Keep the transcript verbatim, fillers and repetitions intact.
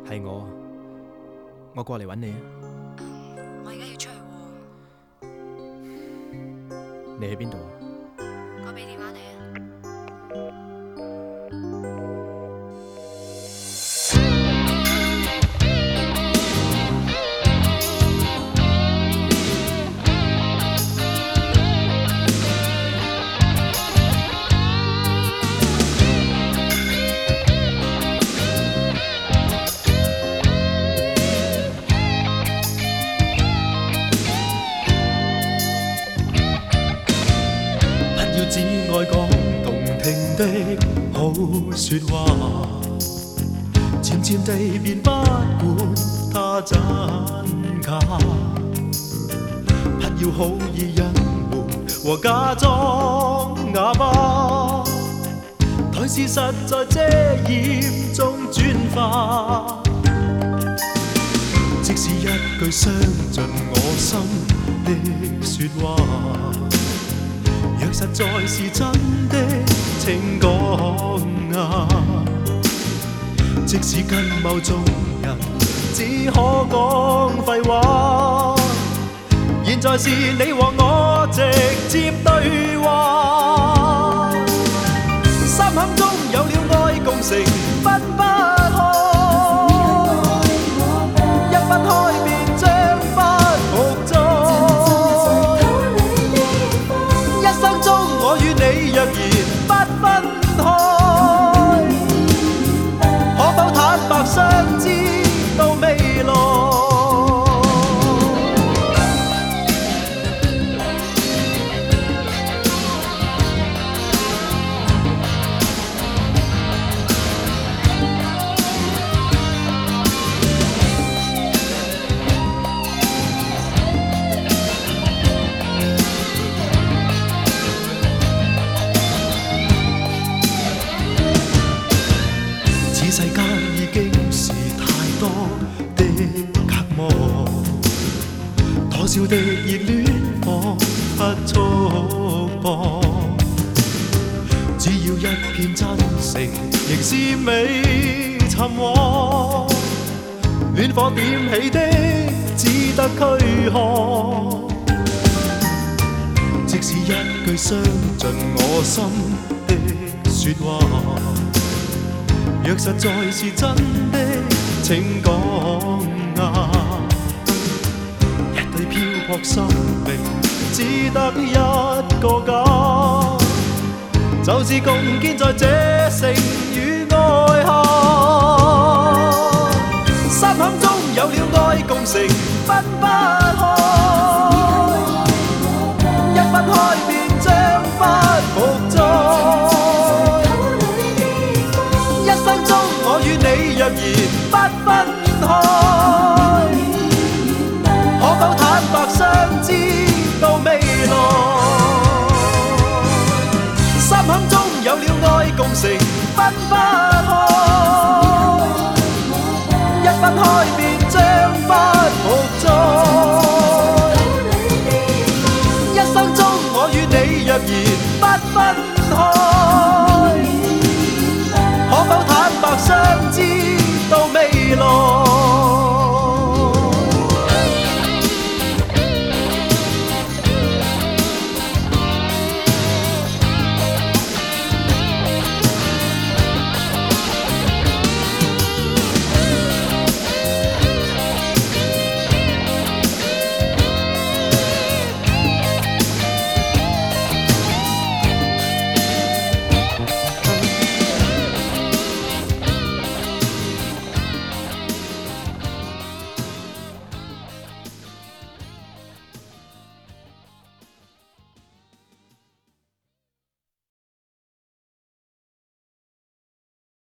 係我，我過嚟揾你啊！ 我而家要出去喎， 你喺邊度啊？ 我俾電話你啊。 只愛講動聽的好說話，漸漸地便不管它真假，不要好意隱瞞和假裝啞巴，台詞實在遮掩中轉化，即使一句傷盡我心的說話，若實在是真的，請講啊！即使跟某種人只可講廢話，現在是你和我直接對話，三肯中有了愛共乘，分不開，一分開便將不復再。我與你若然不分開，可否坦白相知到未來？世間已經是太多的隔膜，多少的熱戀彷彿束縛，只要一片真誠，仍是未尋獲，戀火點起的只得軀殼，即使一句傷盡我心的說話，若實在是真的，請講啊！一對漂泊生命，只得一個家，就是共建在這城與愛下。三肯中有了愛共乘，分不開，一分開便將不復再。我與你若然不分開，可否坦白相知到未來？三肯中有了愛共乘，分不開。